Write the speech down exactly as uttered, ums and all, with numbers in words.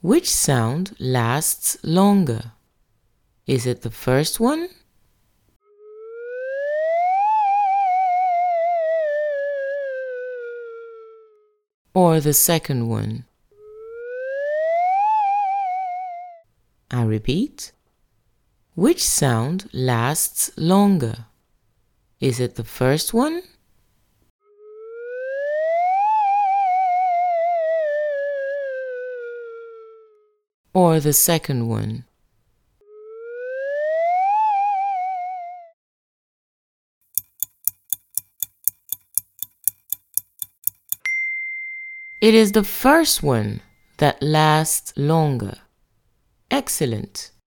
Which sound lasts longer? Is it the first one or the second one? I repeat. Which sound lasts longer? Is it the first one or the second one? It is the first one that lasts longer. Excellent.